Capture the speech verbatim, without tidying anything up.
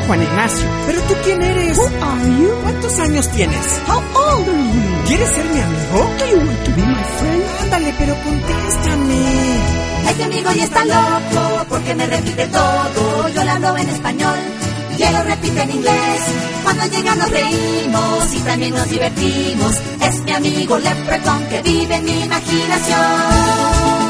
Juan Ignacio. ¿Pero tú quién eres? Who are you? ¿Cuántos años tienes? How old are you? ¿Quieres ser mi amigo? Do you want to be my friend? Ándale, pero contéstame. Este amigo ya está loco porque me repite todo. Yo le hablo en español y él lo repite en inglés. Cuando llega nos reímos y también nos divertimos. Es mi amigo Leprechaun que vive en mi imaginación.